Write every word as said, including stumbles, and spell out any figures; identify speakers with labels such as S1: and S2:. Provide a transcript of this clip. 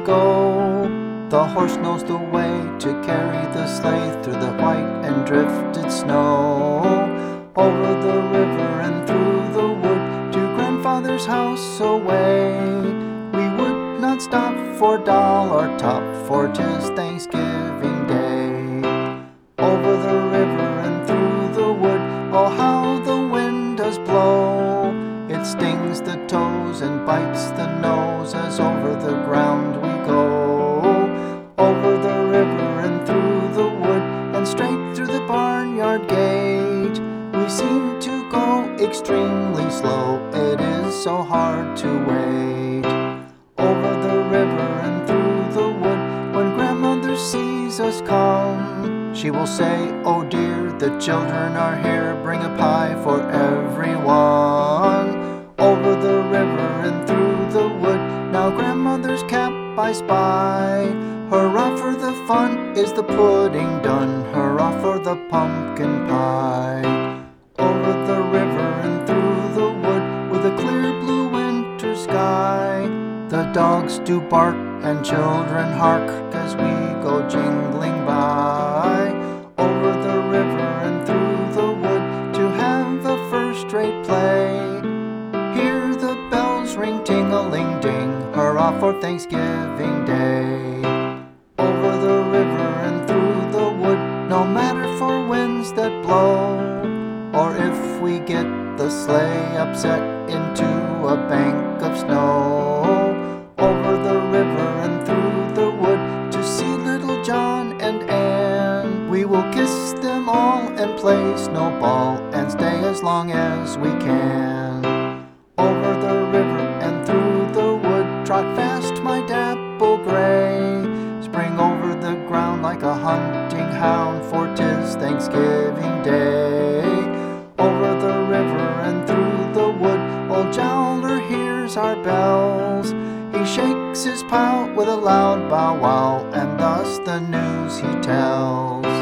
S1: go. The horse knows the way to carry the sleigh through the white and drifted snow, over the river and through the wood to grandfather's house away. We would not stop for doll or top, for 'tis Thanksgiving Day. Over the river and through the wood, oh how the wind does blow. It stings the toes and bites the nose as over the ground we go. Over the river and through the wood and straight through the barnyard gate. We seem to go extremely slow, it is so hard to wait. Over the river and through the wood, when grandmother sees us come, she will say, "Oh dear, the children are here, bring a pie for everyone." Over the river and through the wood, now grandmother's cap I spy. Hurrah for the fun, is the pudding done? Hurrah for the pumpkin pie. Over the river and through the wood, with a clear blue winter sky, the dogs do bark and children hark as we go jingling by. Over the river and through the wood to have a first-rate play. Hear the bells ring ting-a-ling-ding, hurrah for Thanksgiving Day. Over the river and through the wood, no matter for winds that blow, or if we get the sleigh upset into a bank of snow. Over the river and through the wood to see little John and Anne, we will kiss them all and play snowball and stay as long as we can. Over the river and through the wood, trot fast my dapple gray. Spring over the ground like a hunting hound, for 'tis Thanksgiving Day. Over the river and through the wood, old Jowler hears our bells. He shakes his pout with a loud bow wow, and thus the news he tells.